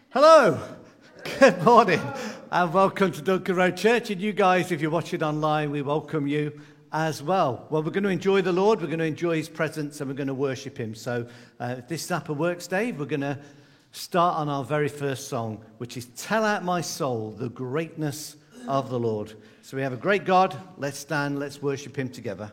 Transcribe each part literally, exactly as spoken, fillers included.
Hello, good morning, and welcome to Duncan Road Church. And you guys, if you're watching online, we welcome you as well. Well, we're going to enjoy the Lord, we're going to enjoy his presence, and we're going to worship him. So uh, if this Zappa works, Dave, we're going to start on our very first song, which is Tell Out My Soul, the Greatness of the Lord. So we have a great God. Let's stand, let's worship him together.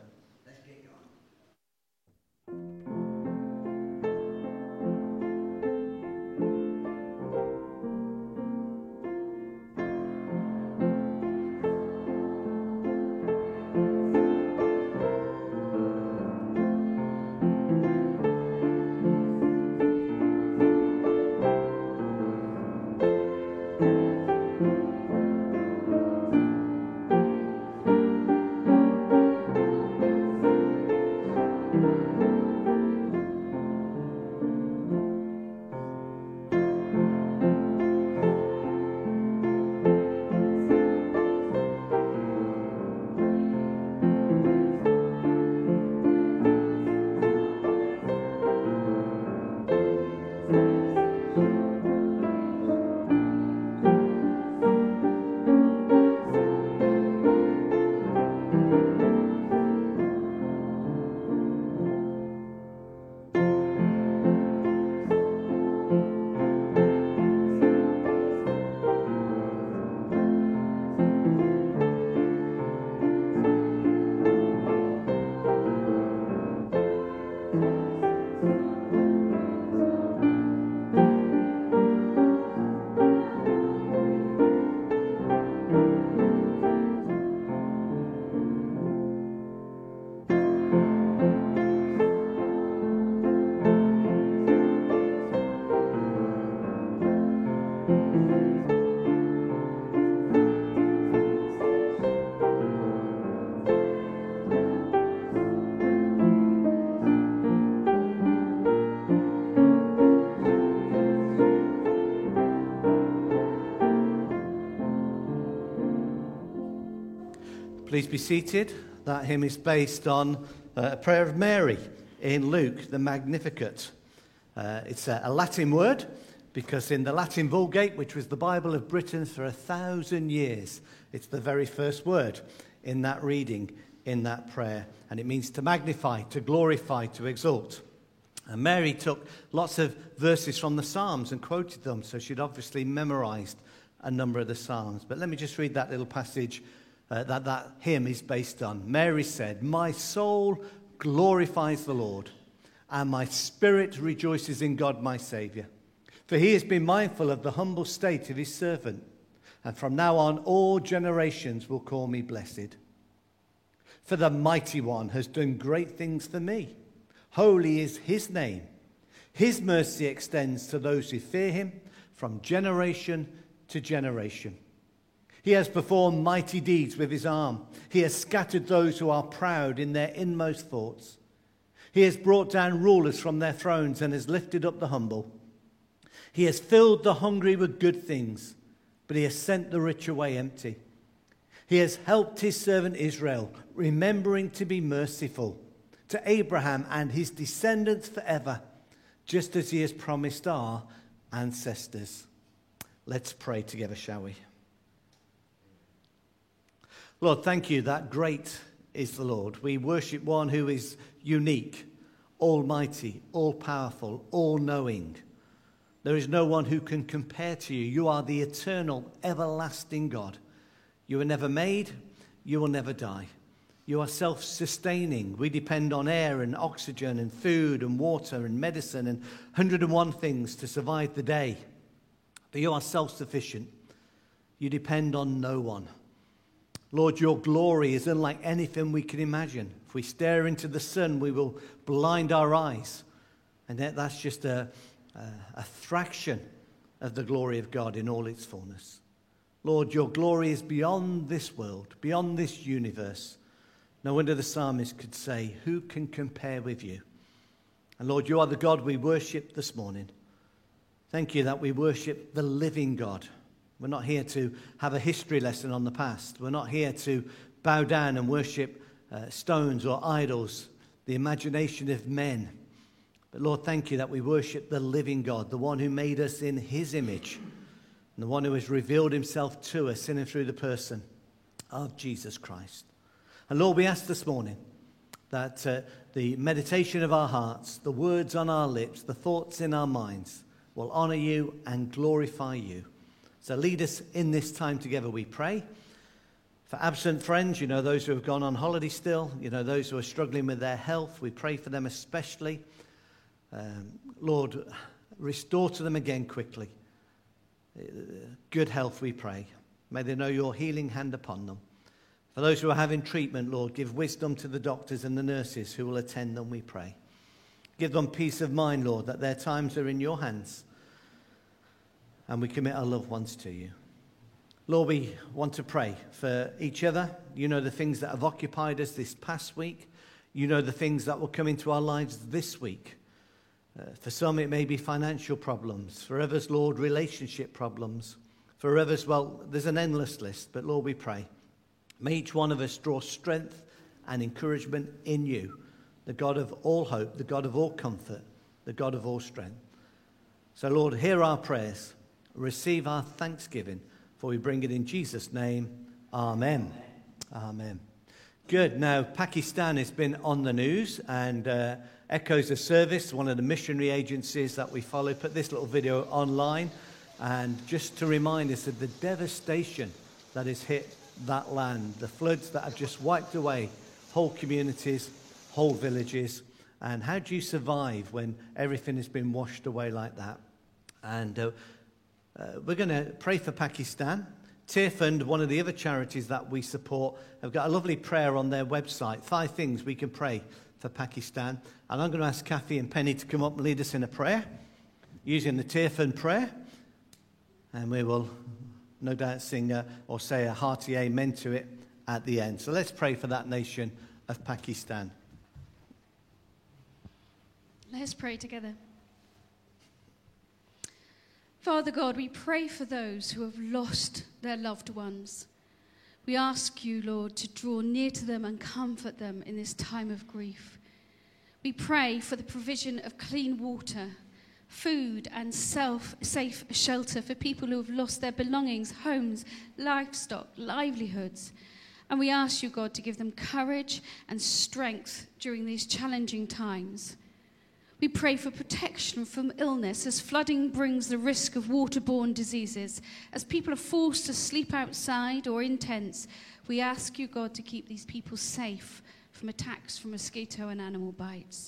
Please be seated. That hymn is based on uh, a prayer of Mary in Luke, the Magnificat. Uh, it's a, a Latin word because in the Latin Vulgate, which was the Bible of Britain for a thousand years, it's the very first word in that reading, in that prayer. And it means to magnify, to glorify, to exalt. And Mary took lots of verses from the Psalms and quoted them, so she'd obviously memorized a number of the Psalms. But let me just read that little passage Uh, that that hymn is based on. Mary said, "My soul glorifies the Lord, and my spirit rejoices in God my Saviour. For he has been mindful of the humble state of his servant, and from now on all generations will call me blessed. For the Mighty One has done great things for me. Holy is his name. His mercy extends to those who fear him from generation to generation. He has performed mighty deeds with his arm. He has scattered those who are proud in their inmost thoughts. He has brought down rulers from their thrones and has lifted up the humble. He has filled the hungry with good things, but he has sent the rich away empty. He has helped his servant Israel, remembering to be merciful to Abraham and his descendants forever, just as he has promised our ancestors." Let's pray together, shall we? Lord, thank you that great is the Lord. We worship one who is unique, almighty, all-powerful, all-knowing. There is no one who can compare to you. You are the eternal, everlasting God. You were never made, you will never die. You are self-sustaining. We depend on air and oxygen and food and water and medicine and one hundred and one things to survive the day. But you are self-sufficient. You depend on no one. Lord, your glory is unlike anything we can imagine. If we stare into the sun, we will blind our eyes. And yet that's just a, a, a fraction of the glory of God in all its fullness. Lord, your glory is beyond this world, beyond this universe. No wonder the psalmist could say, "Who can compare with you?" And Lord, you are the God we worship this morning. Thank you that we worship the living God. We're not here to have a history lesson on the past. We're not here to bow down and worship uh, stones or idols, the imagination of men. But Lord, thank you that we worship the living God, the one who made us in his image, and the one who has revealed himself to us in and through the person of Jesus Christ. And Lord, we ask this morning that uh, the meditation of our hearts, the words on our lips, the thoughts in our minds will honor you and glorify you. So lead us in this time together, we pray. For absent friends, you know, those who have gone on holiday still, you know, those who are struggling with their health, we pray for them especially. Um, Lord, restore to them again quickly. Good health, we pray. May they know your healing hand upon them. For those who are having treatment, Lord, give wisdom to the doctors and the nurses who will attend them, we pray. Give them peace of mind, Lord, that their times are in your hands. And we commit our loved ones to you. Lord, we want to pray for each other. You know the things that have occupied us this past week. You know the things that will come into our lives this week. Uh, for some, it may be financial problems. For others, Lord, relationship problems. For others, well, there's an endless list. But Lord, we pray. May each one of us draw strength and encouragement in you, the God of all hope, the God of all comfort, the God of all strength. So, Lord, hear our prayers. Receive our thanksgiving, for we bring it in Jesus' name. Amen. Amen. Amen. Good. Now, Pakistan has been on the news, and uh, Echoes of Service, one of the missionary agencies that we follow, put this little video online, and just to remind us of the devastation that has hit that land, the floods that have just wiped away whole communities, whole villages, and how do you survive when everything has been washed away like that? And uh, uh, we're going to pray for Pakistan. Tear Fund, one of the other charities that we support, have got a lovely prayer on their website, five things we can pray for Pakistan. And I'm going to ask Kathy and Penny to come up and lead us in a prayer using the Tear Fund prayer, and we will no doubt sing a, or say a hearty amen to it at the end. So let's pray for that nation of Pakistan. Let's pray together. Father God, we pray for those who have lost their loved ones. We ask you, Lord, to draw near to them and comfort them in this time of grief. We pray for the provision of clean water, food and self safe shelter for people who have lost their belongings, homes, livestock, livelihoods. And we ask you, God, to give them courage and strength during these challenging times. We pray for protection from illness as flooding brings the risk of waterborne diseases. As people are forced to sleep outside or in tents, we ask you, God, to keep these people safe from attacks from mosquito and animal bites.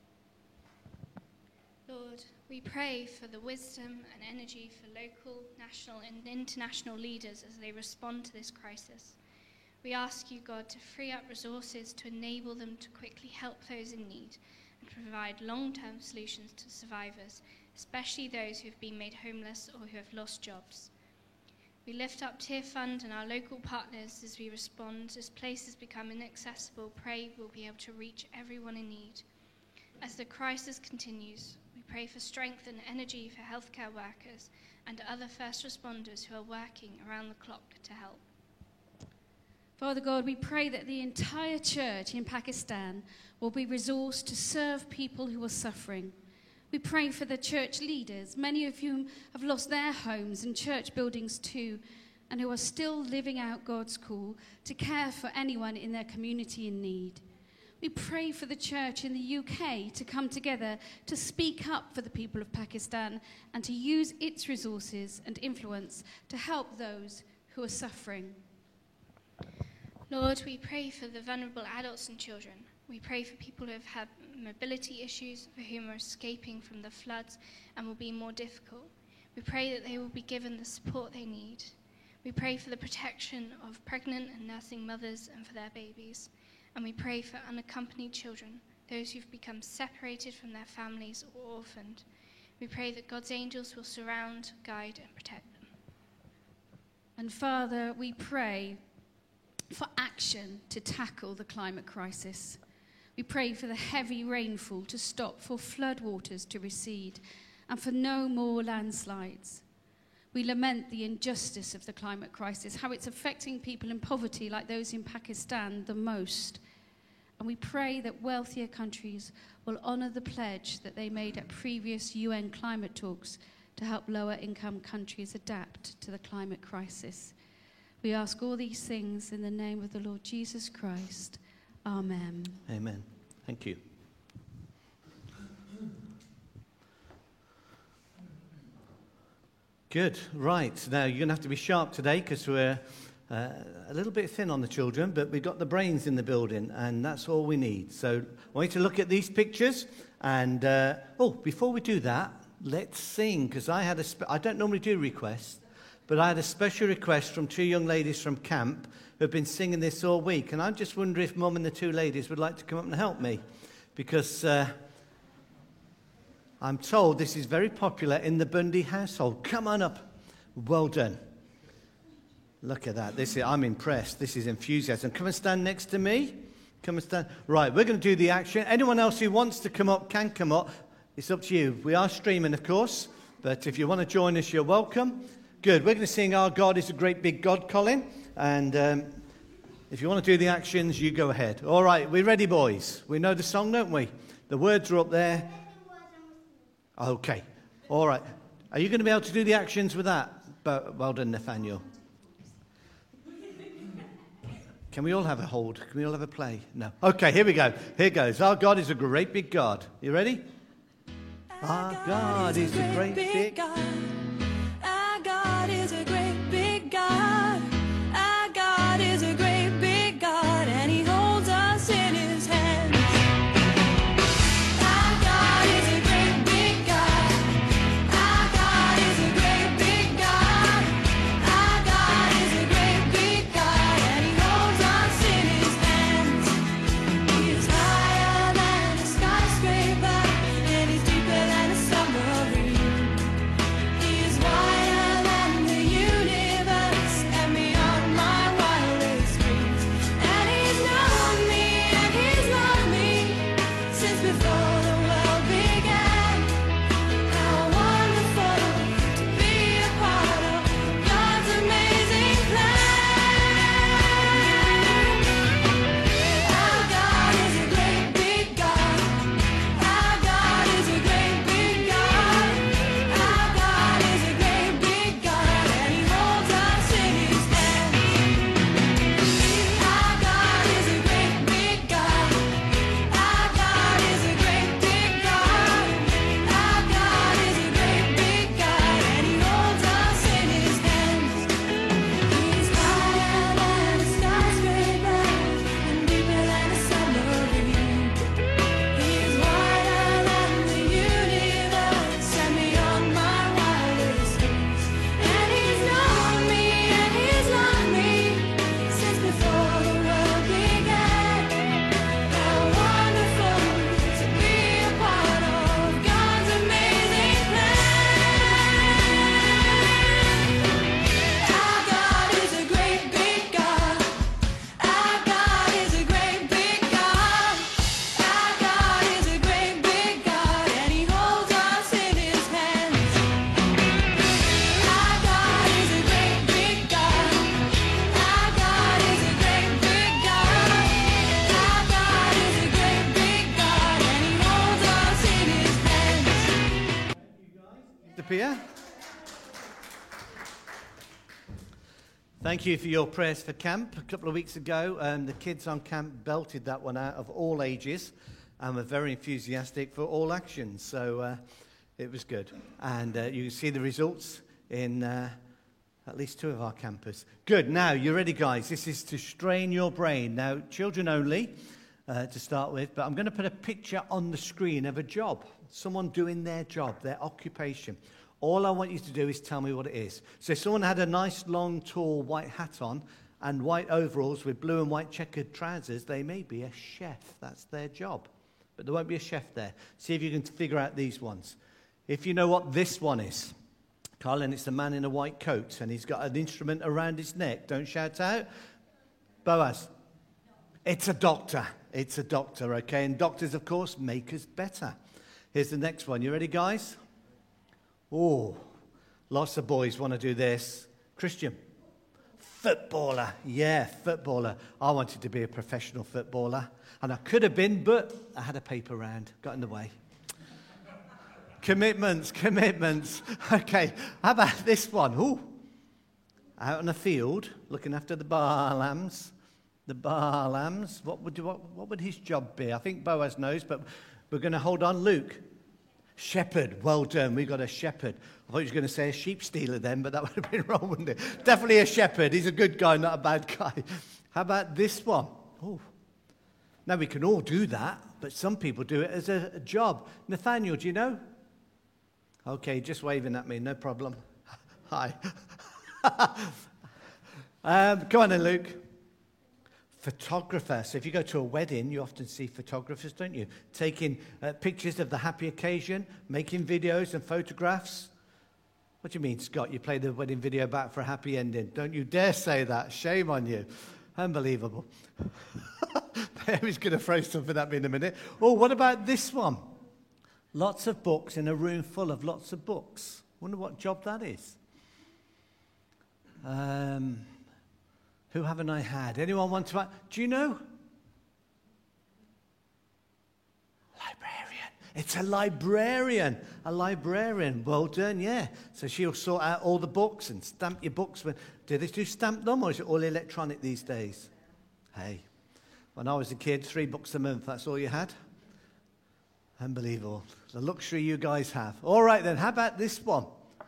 Lord, we pray for the wisdom and energy for local, national, and international leaders as they respond to this crisis. We ask you, God, to free up resources to enable them to quickly help those in need and provide long-term solutions to survivors, especially those who have been made homeless or who have lost jobs. We lift up Tear Fund and our local partners as we respond. As places become inaccessible, pray we'll be able to reach everyone in need. As the crisis continues, we pray for strength and energy for healthcare workers and other first responders who are working around the clock to help. Father God, we pray that the entire church in Pakistan will be resourced to serve people who are suffering. We pray for the church leaders, many of whom have lost their homes and church buildings too, and who are still living out God's call to care for anyone in their community in need. We pray for the church in the U K to come together to speak up for the people of Pakistan and to use its resources and influence to help those who are suffering. Lord, we pray for the vulnerable adults and children. We pray for people who have had mobility issues, for whom are escaping from the floods and will be more difficult. We pray that they will be given the support they need. We pray for the protection of pregnant and nursing mothers and for their babies. And we pray for unaccompanied children, those who've become separated from their families or orphaned. We pray that God's angels will surround, guide, and protect them. And Father, we pray for action to tackle the climate crisis. We pray for the heavy rainfall to stop, for floodwaters to recede, and for no more landslides. We lament the injustice of the climate crisis, how it's affecting people in poverty like those in Pakistan the most. And we pray that wealthier countries will honour the pledge that they made at previous U N climate talks to help lower income countries adapt to the climate crisis. We ask all these things in the name of the Lord Jesus Christ. Amen. Amen. Thank you. Good. Right. Now, you're going to have to be sharp today because we're uh, a little bit thin on the children, but we've got the brains in the building, and that's all we need. So I want you to look at these pictures. And, uh, oh, before we do that, let's sing, because I had a spe- I don't normally do requests, but I had a special request from two young ladies from camp who have been singing this all week. And I just wonder if Mum and the two ladies would like to come up and help me, because uh, I'm told this is very popular in the Bundy household. Come on up. Well done. Look at that. This is, I'm impressed. This is enthusiasm. Come and stand next to me. Come and stand. Right, we're going to do the action. Anyone else who wants to come up can come up. It's up to you. We are streaming, of course, but if you want to join us, you're welcome. Good. We're going to sing Our God is a Great Big God, Colin. And um, if you want to do the actions, you go ahead. All right, we're ready, boys. We know the song, don't we? The words are up there. Okay. All right. Are you going to be able to do the actions with that? But well done, Nathaniel. Can we all have a hold? Can we all have a play? No. Okay, here we go. Here goes. Our God is a great big God. You ready? Our God is a great big God. Our God is a great big God. Our God is a great big God, and He holds us in His hands. Our God is a great big God. Our God is a great big God. Our God is a great big God, and He holds us in His hands. He is higher than a skyscraper, and He's deeper than a submarine. He is wider than the universe and beyond my wildest dreams. And He's known me and He's loved me since before the world began. How wonderful to be a part of God's amazing plan. Our God is a great big God. Our God is a great big God. Our God is a great big God, and He holds us in His hands. Our God is a great big God. Our God is a great big God. Our God is a great big God, and He holds us in His hands. He's higher than a skyscraper and deeper than a submarine. He is wider than the universe and beyond my wildest dreams. And He's known me and He's loved me since before the world began. How wonderful to be a part of God's amazing plan. Our God is a great big God. Our God is a great big God. Our God is a great big God, and He holds us in His hands. Our God is a great big God. Our God is a great big God. Our God is a great big God, and He holds us in His hands. Disappear. Thank you for your prayers for camp. A couple of weeks ago, um, the kids on camp belted that one out of all ages and were very enthusiastic for all actions. So uh, it was good. And uh, you can see the results in uh, at least two of our campers. Good. Now, you ready, guys? This is to strain your brain. Now, children only uh, to start with, but I'm going to put a picture on the screen of a job, someone doing their job, their occupation. All I want you to do is tell me what it is. So if someone had a nice, long, tall white hat on and white overalls with blue and white checkered trousers, they may be a chef. That's their job. But there won't be a chef there. See if you can figure out these ones. If you know what this one is, Colin, it's a man in a white coat, and he's got an instrument around his neck. Don't shout out. Boaz. It's a doctor. It's a doctor, okay? And doctors, of course, make us better. Here's the next one. You ready, guys? Oh, lots of boys want to do this. Christian. Footballer. Yeah, footballer. I wanted to be a professional footballer. And I could have been, but I had a paper round. Got in the way. Commitments, commitments. Okay, how about this one? Ooh. Out on the field, looking after the bar lambs. The bar lambs. What would, what, what would his job be? I think Boaz knows, but we're going to hold on. Luke. Shepherd. Well done. We got a shepherd. I thought you were going to say a sheep stealer then, but that would have been wrong, wouldn't it? Definitely a shepherd. He's a good guy, not a bad guy. How about this one? Oh. Now, we can all do that, but some people do it as a, a job. Nathaniel, do you know? Okay, just waving at me, no problem. Hi. um, come on then, Luke. Photographer. So if you go to a wedding, you often see photographers, don't you? Taking uh, pictures of the happy occasion, making videos and photographs. What do you mean, Scott? You play the wedding video back for a happy ending. Don't you dare say that. Shame on you. Unbelievable. He's going to throw something at me in a minute. Oh, what about this one? Lots of books in a room full of lots of books. Wonder what job that is. Um, who haven't I had? Anyone want to? Do you know? Librarian. It's a librarian. A librarian. Well done, yeah. So she'll sort out all the books and stamp your books. Do they do stamp them, or is it all electronic these days? Hey, when I was a kid, three books a month, that's all you had? Unbelievable. The luxury you guys have. All right then, how about this one?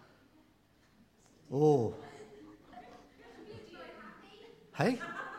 Oh. Hey?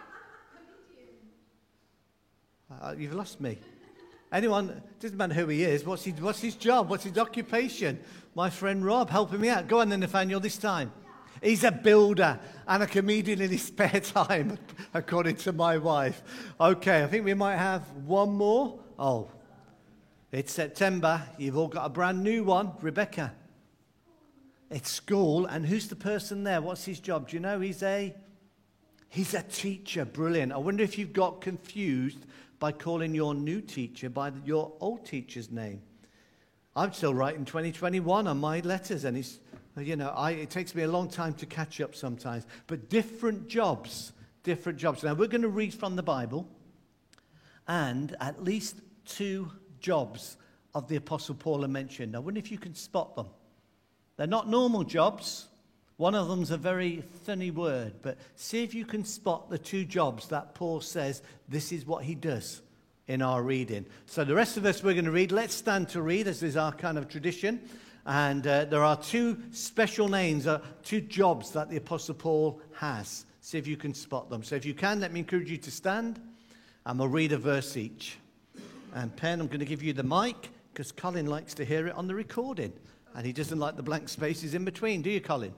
Uh, you've lost me. Anyone, doesn't matter who he is, what's, he, what's his job, what's his occupation? My friend Rob, helping me out. Go on then, Nathaniel, this time. He's a builder and a comedian in his spare time, according to my wife. Okay, I think we might have one more. Oh, it's September. You've all got a brand new one. Rebecca. It's school. And who's the person there? What's his job? Do you know? He's a, he's a teacher. Brilliant. I wonder if you've got confused by calling your new teacher by the, your old teacher's name. I'm still writing twenty twenty-one on my letters, and it's, you know, I, it takes me a long time to catch up sometimes. But different jobs, different jobs. Now, we're going to read from the Bible, and at least two jobs of the Apostle Paul are mentioned. I wonder if you can spot them. They're not normal jobs. One of them's a very funny word, but see if you can spot the two jobs that Paul says this is what he does in our reading. So the rest of us, we're going to read. Let's stand to read, as is our kind of tradition. And uh, there are two special names, uh, two jobs that the Apostle Paul has. See if you can spot them. So if you can, let me encourage you to stand, and we'll read a verse each. And Pen, I'm going to give you the mic, because Colin likes to hear it on the recording. And he doesn't like the blank spaces in between, do you, Colin?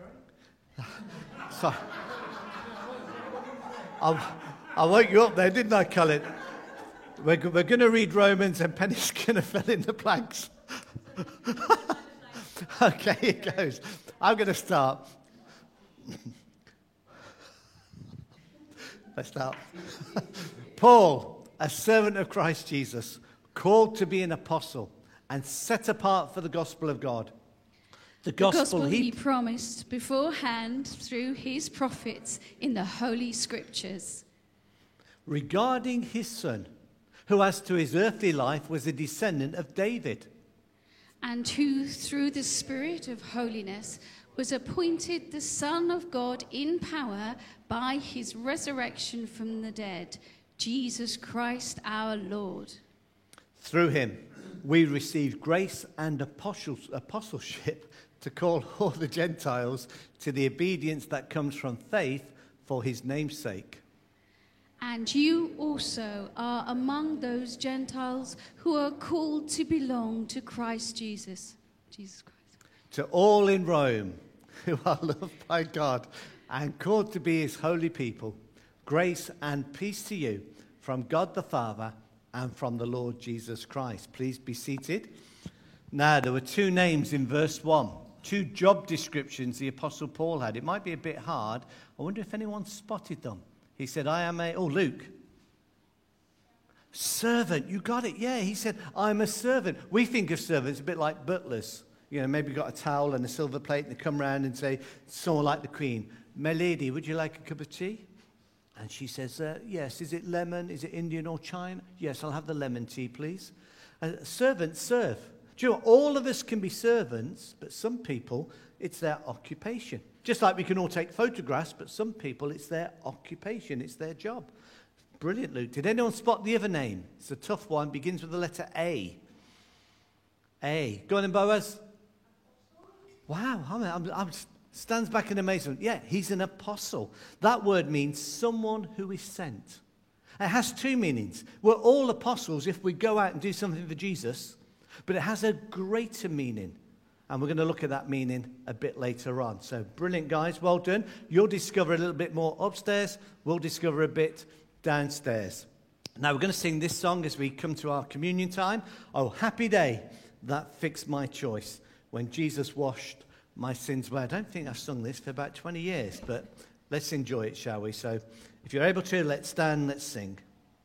So, I, I woke you up there, didn't I, Colin? We're, we're going to read Romans, and Penny's going to fill in the blanks. Okay, here goes. I'm going to start. Let's start. Paul, a servant of Christ Jesus, called to be an apostle and set apart for the gospel of God. The gospel, the gospel he, he promised beforehand through his prophets in the Holy Scriptures. Regarding his son, who as to his earthly life was a descendant of David, and who through the Spirit of holiness was appointed the Son of God in power by his resurrection from the dead, Jesus Christ our Lord. Through him we received grace and apostleship to call all the Gentiles to the obedience that comes from faith for his name's sake. And you also are among those Gentiles who are called to belong to Christ Jesus. Jesus Christ. To all in Rome who are loved by God and called to be his holy people, grace and peace to you from God the Father and from the Lord Jesus Christ. Please be seated. Now, there were two names in verse one, two job descriptions the Apostle Paul had. It might be a bit hard. I wonder if anyone spotted them. He said, I am a, oh, Luke. Servant, you got it. Yeah, he said, I'm a servant. We think of servants a bit like butlers. you know, maybe got a towel and a silver plate, and they come round and say, someone like the Queen, "My lady, would you like a cup of tea?" And she says, uh, yes. Is it lemon? Is it Indian or China? Yes, I'll have the lemon tea, please. Uh, servants serve. Do you know, all of us can be servants, but some people, it's their occupation. Just like we can all take photographs, but some people, it's their occupation, it's their job. Brilliant, Luke. Did anyone spot the other name? It's a tough one, begins with the letter A. A. Go on then, Boaz. Wow, I'm, I'm, I'm stands back in amazement. Yeah, he's an apostle. That word means someone who is sent. It has two meanings. We're all apostles if we go out and do something for Jesus, but it has a greater meaning. And we're going to look at that meaning a bit later on. So brilliant, guys. Well done. You'll discover a little bit more upstairs. We'll discover a bit downstairs. Now we're going to sing this song as we come to our communion time. Oh, happy day that fixed my choice when Jesus washed my sins away. I don't think I've sung this for about twenty years, but let's enjoy it, shall we? So if you're able to, let's stand, let's sing.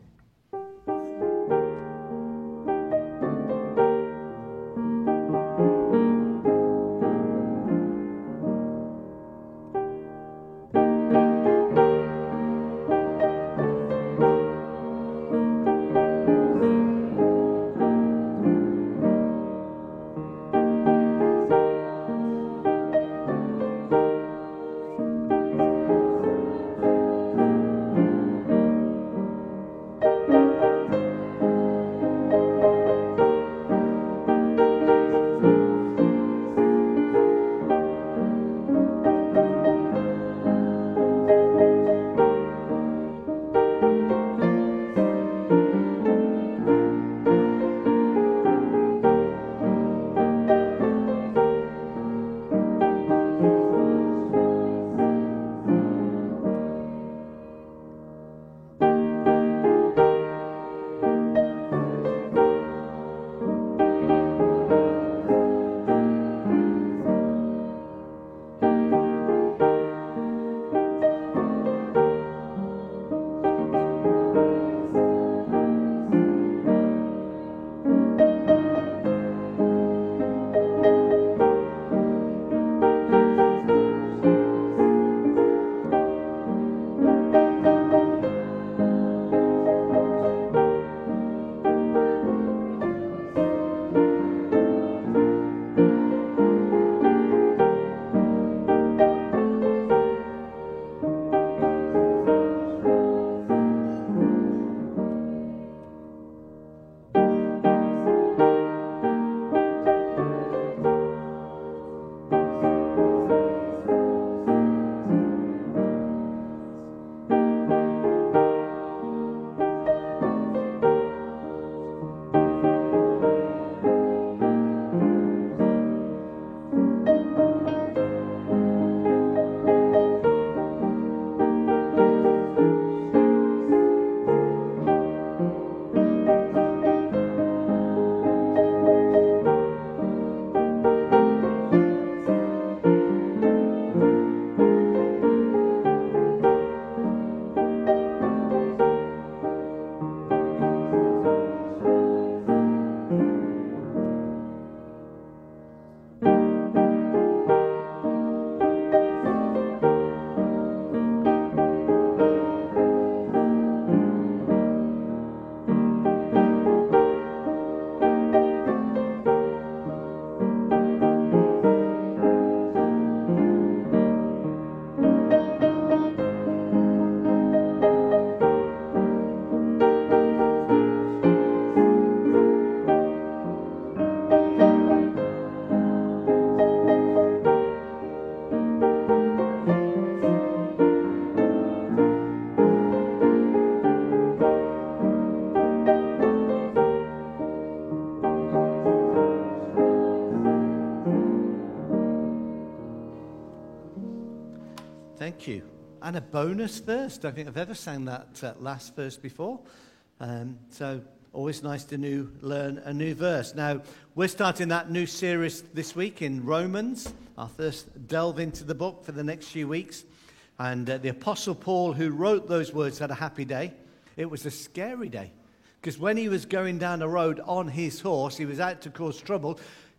Thank you. And a bonus verse. Don't think I've ever sang that uh, last verse before. Um, so always nice to new, learn a new verse. Now, we're starting that new series this week in Romans. Our first delve into the book for the next few weeks. And uh, the Apostle Paul, who wrote those words, had a happy day. It was a scary day. Because when he was going down the road on his horse, he was out to cause trouble.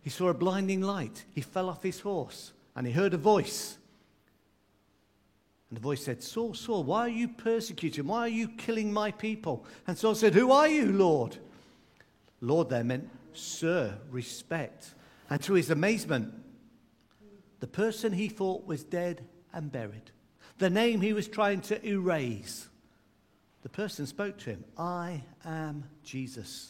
He saw a blinding light. He fell off his horse and he heard a voice. And the voice said, Saul, Saul, why are you persecuting? Why are you killing my people? And Saul said, who are you, Lord? Lord there meant, sir, respect. And to his amazement, the person he thought was dead and buried, the name he was trying to erase, the person spoke to him, I am Jesus,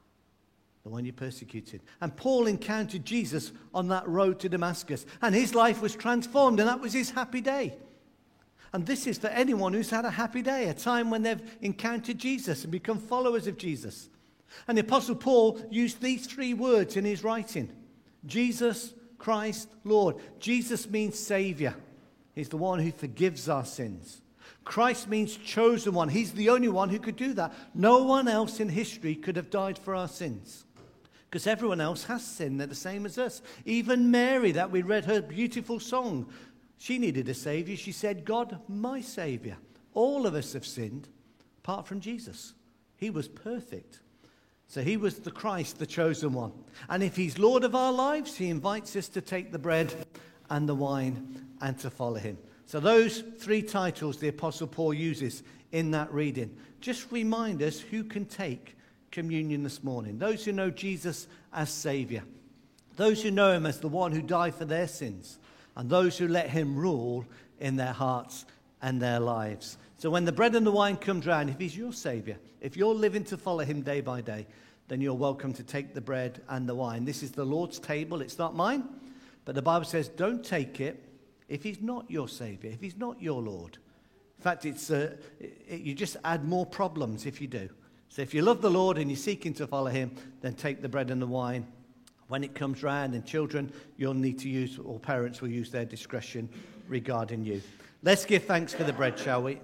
the one you persecuted. And Paul encountered Jesus on that road to Damascus, and his life was transformed, and that was his happy day. And this is for anyone who's had a happy day, a time when they've encountered Jesus and become followers of Jesus. And the Apostle Paul used these three words in his writing: Jesus, Christ, Lord. Jesus means Savior. He's the one who forgives our sins. Christ means chosen one. He's the only one who could do that. No one else in history could have died for our sins, because everyone else has sinned. They're the same as us. Even Mary, that we read her beautiful song, she needed a Savior. She said, God, my Savior. All of us have sinned, apart from Jesus. He was perfect. So he was the Christ, the chosen one. And if he's Lord of our lives, he invites us to take the bread and the wine and to follow him. So those three titles the Apostle Paul uses in that reading just remind us who can take communion this morning. Those who know Jesus as Savior. Those who know him as the one who died for their sins. And those who let him rule in their hearts and their lives. So when the bread and the wine comes round, if he's your Savior, if you're living to follow him day by day, then you're welcome to take the bread and the wine. This is the Lord's table. It's not mine. But the Bible says don't take it if he's not your Savior, if he's not your Lord. In fact, it's uh, it, you just add more problems if you do. So if you love the Lord and you're seeking to follow him, then take the bread and the wine. When it comes round, and children, you'll need to use, or parents will use their discretion regarding you. Let's give thanks for the bread, shall we?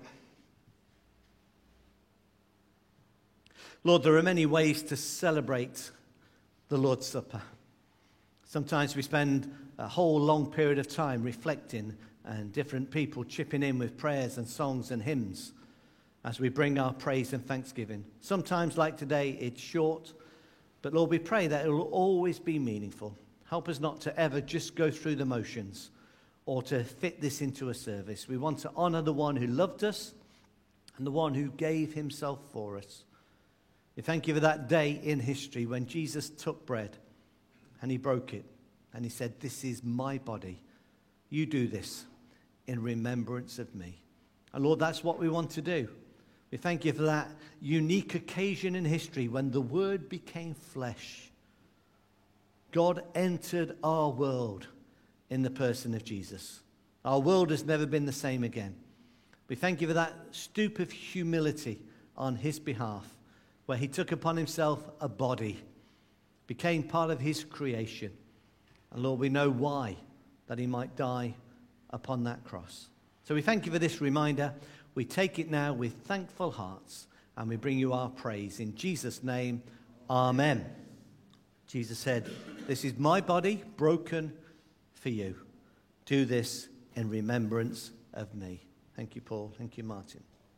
Lord, there are many ways to celebrate the Lord's Supper. Sometimes we spend a whole long period of time reflecting, and different people chipping in with prayers and songs and hymns as we bring our praise and thanksgiving. Sometimes, like today, it's short. But Lord, we pray that it will always be meaningful. Help us not to ever just go through the motions or to fit this into a service. We want to honor the one who loved us and the one who gave himself for us. We thank you for that day in history when Jesus took bread and he broke it and he said, this is my body. You do this in remembrance of me. And Lord, that's what we want to do. We thank you for that unique occasion in history when the Word became flesh. God entered our world in the person of Jesus. Our world has never been the same again. We thank you for that stoop of humility on his behalf, where he took upon himself a body, became part of his creation. And Lord, we know why, that he might die upon that cross. So we thank you for this reminder. We take it now with thankful hearts, and we bring you our praise. In Jesus' name, amen. Jesus said, this is my body broken for you. Do this in remembrance of me. Thank you, Paul. Thank you, Martin.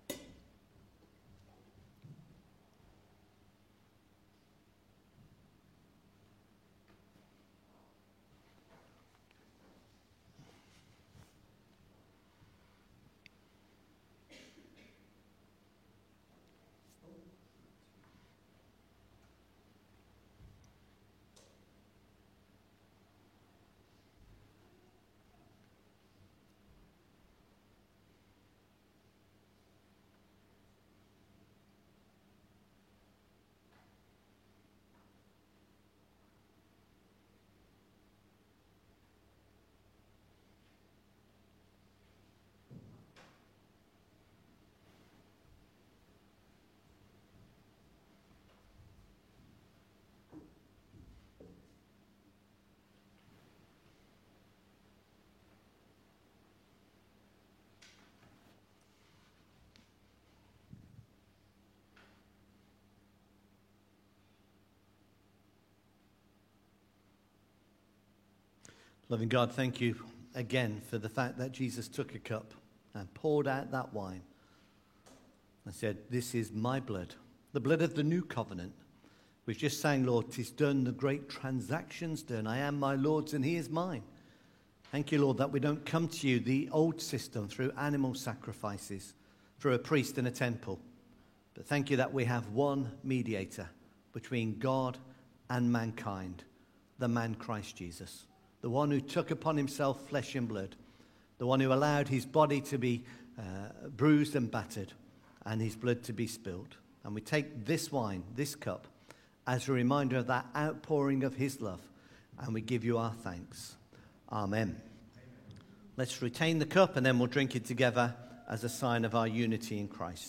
Loving God, thank you again for the fact that Jesus took a cup and poured out that wine and said, this is my blood, the blood of the new covenant, We've just sang, Lord, 'tis done, the great transaction's done. I am my Lord's and he is mine. Thank you, Lord, that we don't come to you, the old system, through animal sacrifices, through a priest in a temple. But thank you that we have one mediator between God and mankind, the man Christ Jesus, the one who took upon himself flesh and blood, the one who allowed his body to be uh, bruised and battered and his blood to be spilled. And we take this wine, this cup, as a reminder of that outpouring of his love, and we give you our thanks. Amen. Let's retain the cup and then we'll drink it together as a sign of our unity in Christ.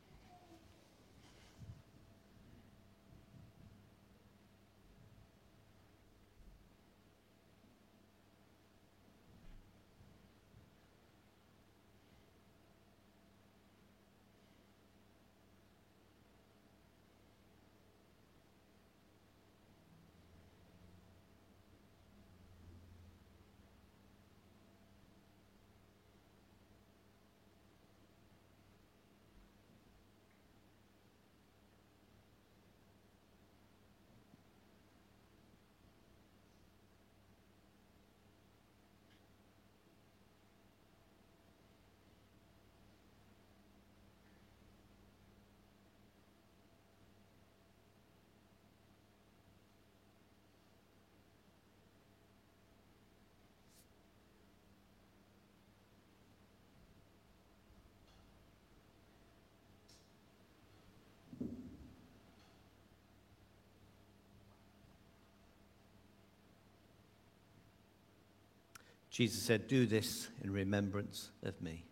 Jesus said, do this in remembrance of me.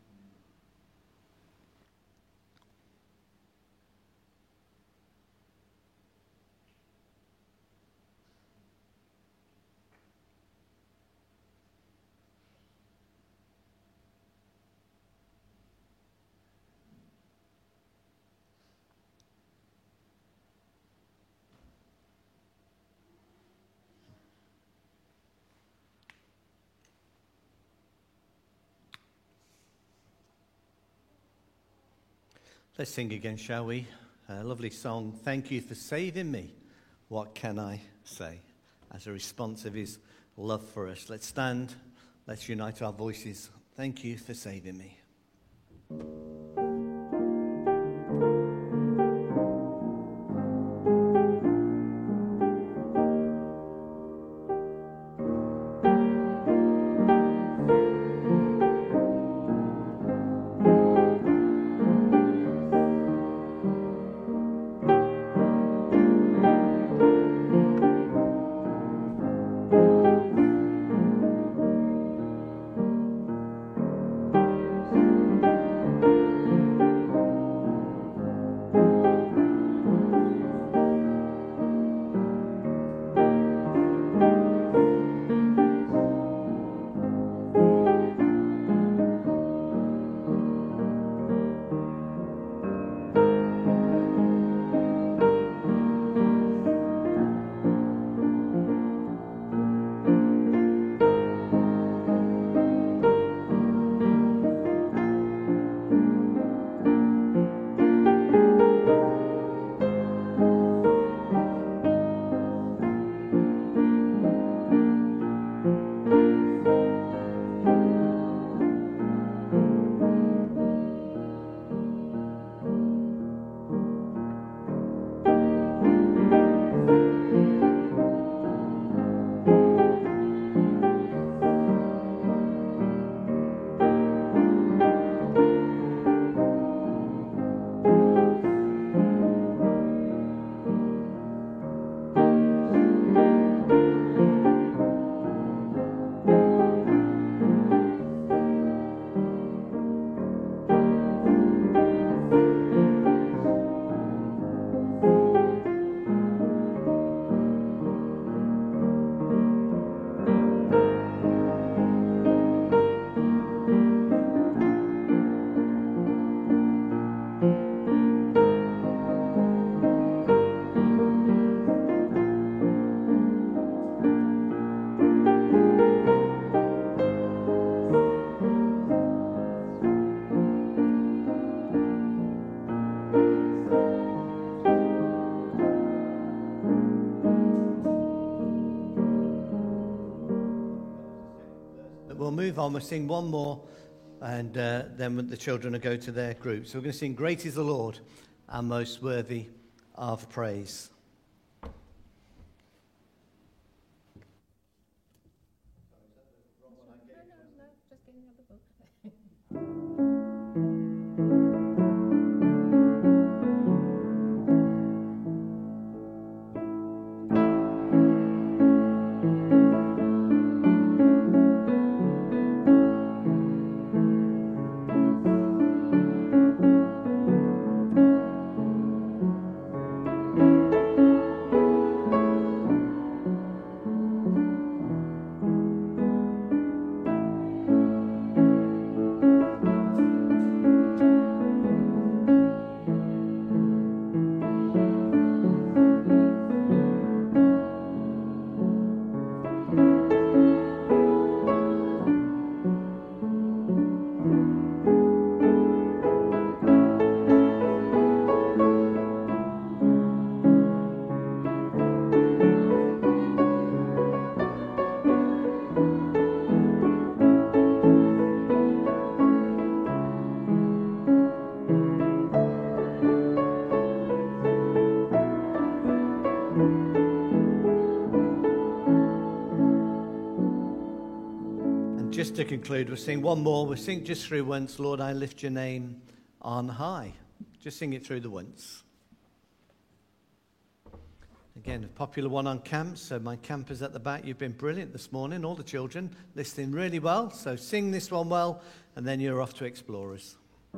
Let's sing again, shall we? A lovely song. Thank you for saving me. What can I say? As a response of his love for us. Let's stand. Let's unite our voices. Thank you for saving me. Thank on, we'll sing one more, and uh, then the children will go to their group. So we're going to sing Great is the Lord, and most worthy of praise. Just to conclude, we'll sing one more. We'll sing just through once, Lord, I lift your name on high. Just sing it through the once. Again, a popular one on camps. So my campers at the back, you've been brilliant this morning. All the children listening really well. So sing this one well, and then you're off to Explorers.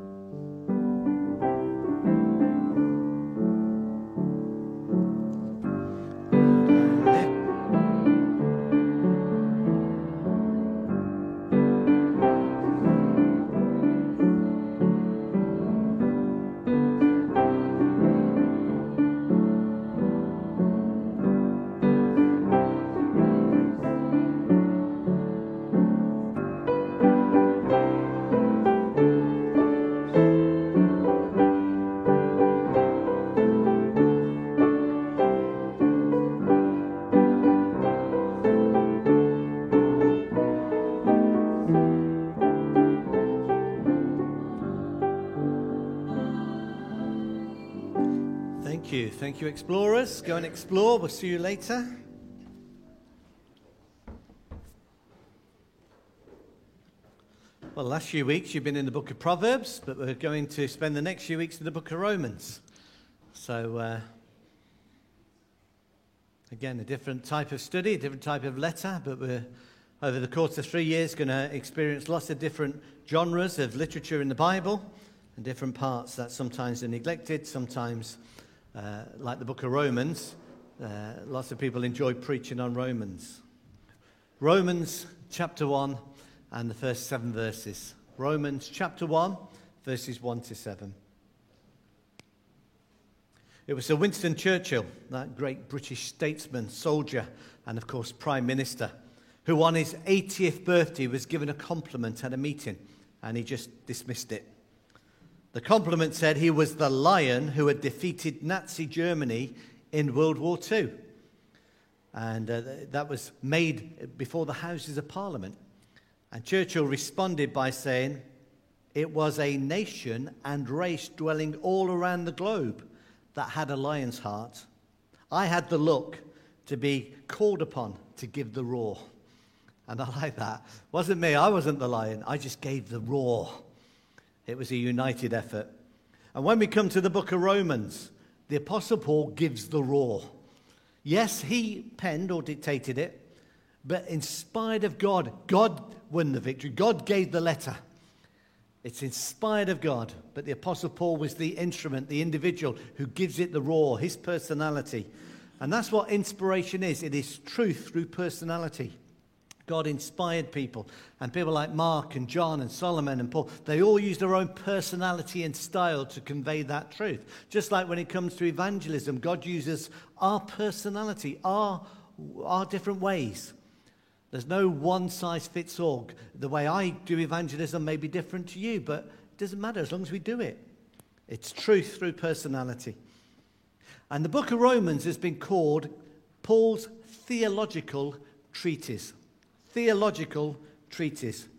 Thank you. Thank you, Explorers. Go and explore. We'll see you later. Well, the last few weeks you've been in the book of Proverbs, but we're going to spend the next few weeks in the book of Romans. So, uh, again, a different type of study, a different type of letter, but we're, over the course of three years, going to experience lots of different genres of literature in the Bible and different parts that sometimes are neglected, sometimes Uh, like the book of Romans, uh, lots of people enjoy preaching on Romans. Romans chapter one and the first seven verses. Romans chapter one, verses one to seven. It was Sir Winston Churchill, that great British statesman, soldier, and of course Prime Minister, who on his eightieth birthday was given a compliment at a meeting, and he just dismissed it. The compliment said he was the lion who had defeated Nazi Germany in World War Two. And uh, that was made before the Houses of Parliament. And Churchill responded by saying, it was a nation and race dwelling all around the globe that had a lion's heart. I had the look to be called upon to give the roar. And I like that. Wasn't me, I wasn't the lion, I just gave the roar. It was a united effort. And when we come to the book of Romans, the Apostle Paul gives the roar. Yes, he penned or dictated it, but inspired of God, God won the victory. God gave the letter. It's inspired of God, but the Apostle Paul was the instrument, the individual who gives it the roar, his personality. And that's what inspiration is. It is truth through personality. God inspired people, and people like Mark and John and Solomon and Paul, they all used their own personality and style to convey that truth. Just like when it comes to evangelism, God uses our personality, our, our different ways. There's no one-size-fits-all. The way I do evangelism may be different to you, but it doesn't matter as long as we do it. It's truth through personality. And the book of Romans has been called Paul's theological treatise. Theological treatise.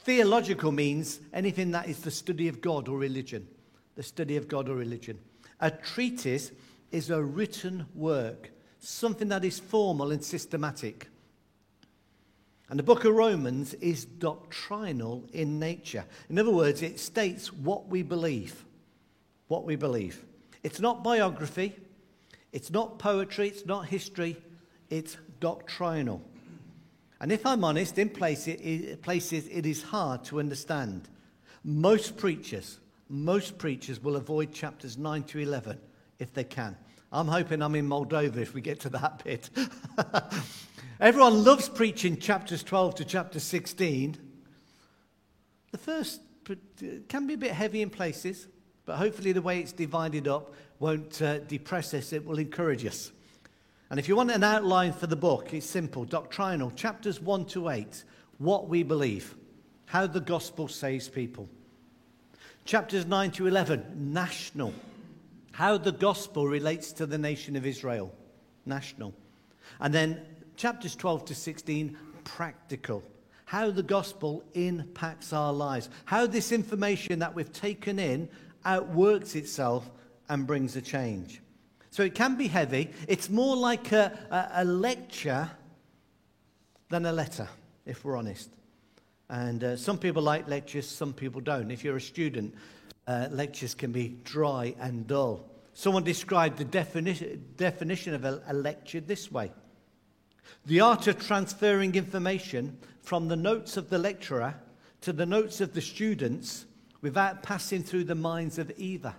Theological means anything that is the study of God or religion. The study of God or religion. A treatise is a written work, something that is formal and systematic. And the book of Romans is doctrinal in nature. In other words, it states what we believe. What we believe. It's not biography. It's not poetry. It's not history. It's doctrinal. And if I'm honest, in places, places it is hard to understand. Most preachers, most preachers will avoid chapters nine to eleven if they can. I'm hoping I'm in Moldova if we get to that bit. Everyone loves preaching chapters twelve to chapter sixteen. The first can be a bit heavy in places, but hopefully the way it's divided up won't uh, depress us, it will encourage us. And if you want an outline for the book, it's simple, doctrinal, chapters one to eight, what we believe, how the gospel saves people. Chapters nine to eleven, national, how the gospel relates to the nation of Israel, national. And then chapters twelve to sixteen, practical, how the gospel impacts our lives, how this information that we've taken in outworks itself and brings a change. So it can be heavy. It's more like a, a, a lecture than a letter, if we're honest. And uh, some people like lectures, some people don't. If you're a student, uh, lectures can be dry and dull. Someone described the defini- definition of a, a lecture this way. The art of transferring information from the notes of the lecturer to the notes of the students without passing through the minds of either.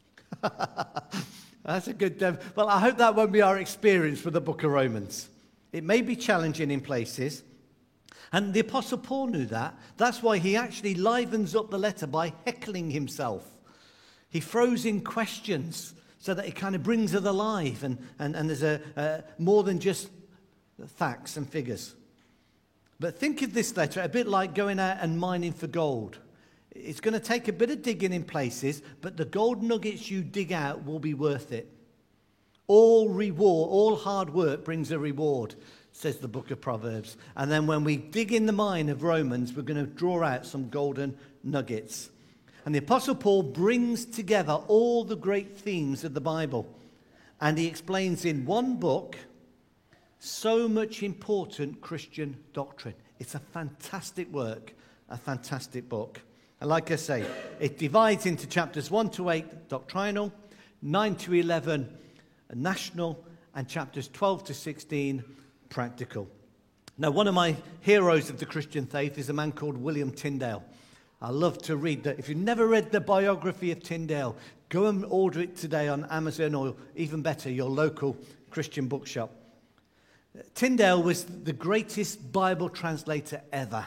That's a good... Um, well, I hope that won't be our experience with the book of Romans. It may be challenging in places. And the Apostle Paul knew that. That's why he actually livens up the letter by heckling himself. He throws in questions so that it kind of brings it alive. And, and, and there's a, uh, more than just facts and figures. But think of this letter a bit like going out and mining for gold. It's going to take a bit of digging in places, but the gold nuggets you dig out will be worth it. All reward, all hard work brings a reward, says the book of Proverbs. And then when we dig in the mine of Romans, we're going to draw out some golden nuggets. And the Apostle Paul brings together all the great themes of the Bible. And he explains in one book so much important Christian doctrine. It's a fantastic work, a fantastic book. And like I say, it divides into chapters one to eight, doctrinal, nine to eleven, national, and chapters twelve to sixteen, practical. Now, one of my heroes of the Christian faith is a man called William Tyndale. I love to read that. If you've never read the biography of Tyndale, go and order it today on Amazon or, even better, your local Christian bookshop. Tyndale was the greatest Bible translator ever.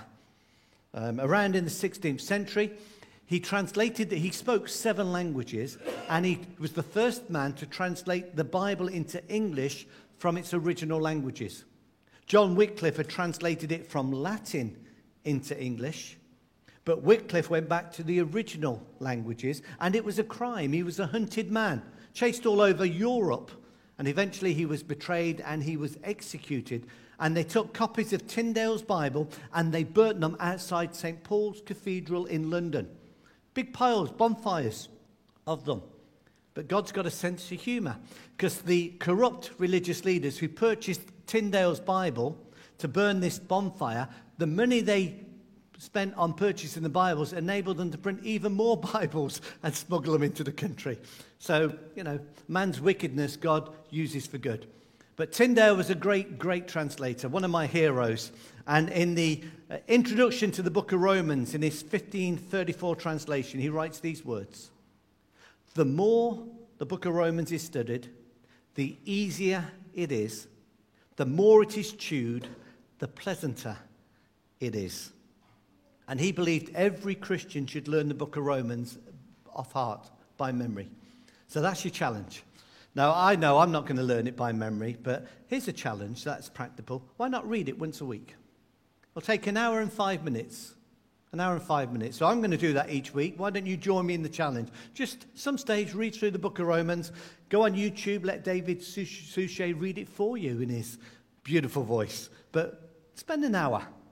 Um, around in the sixteenth century, he translated, he spoke seven languages, and he was the first man to translate the Bible into English from its original languages. John Wycliffe had translated it from Latin into English, but Wycliffe went back to the original languages, and it was a crime. He was a hunted man, chased all over Europe, and eventually he was betrayed and he was executed. And they took copies of Tyndale's Bible and they burnt them outside Saint Paul's Cathedral in London. Big piles, bonfires of them. But God's got a sense of humour, because the corrupt religious leaders who purchased Tyndale's Bible to burn this bonfire, the money they spent on purchasing the Bibles enabled them to print even more Bibles and smuggle them into the country. So, you know, man's wickedness God uses for good. But Tyndale was a great, great translator, one of my heroes. And in the uh, introduction to the book of Romans, in his fifteen thirty-four translation, he writes these words. The more the book of Romans is studied, the easier it is. The more it is chewed, the pleasanter it is. And he believed every Christian should learn the book of Romans off heart, by memory. So that's your challenge. Now, I know I'm not going to learn it by memory, but here's a challenge that's practical. Why not read it once a week? It'll take an hour and five minutes. An hour and five minutes. So I'm going to do that each week. Why don't you join me in the challenge? Just some stage, read through the book of Romans. Go on YouTube, let David Suchet read it for you in his beautiful voice. But spend an hour.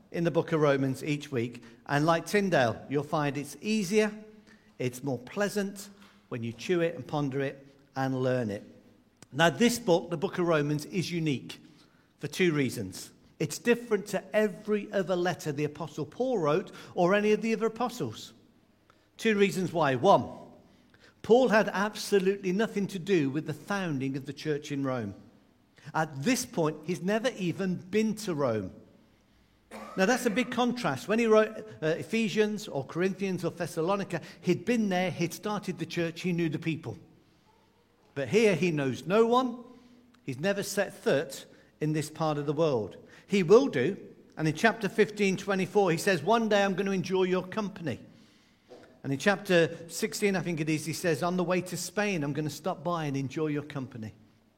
in the book of Romans each week. And like Tyndale, you'll find it's easier, it's more pleasant when you chew it and ponder it and learn it. Now, this book, the book of Romans, is unique for two reasons. It's different to every other letter the Apostle Paul wrote or any of the other apostles. Two reasons why. One, Paul had absolutely nothing to do with the founding of the church in Rome. At this point, he's never even been to Rome. Now, that's a big contrast. When he wrote uh, Ephesians or Corinthians or Thessalonica, he'd been there, he'd started the church, he knew the people. But here he knows no one. He's never set foot in this part of the world. He will do. And in chapter fifteen, twenty-four, he says, one day I'm going to enjoy your company. And in chapter sixteen, I think it is, he says, on the way to Spain, I'm going to stop by and enjoy your company.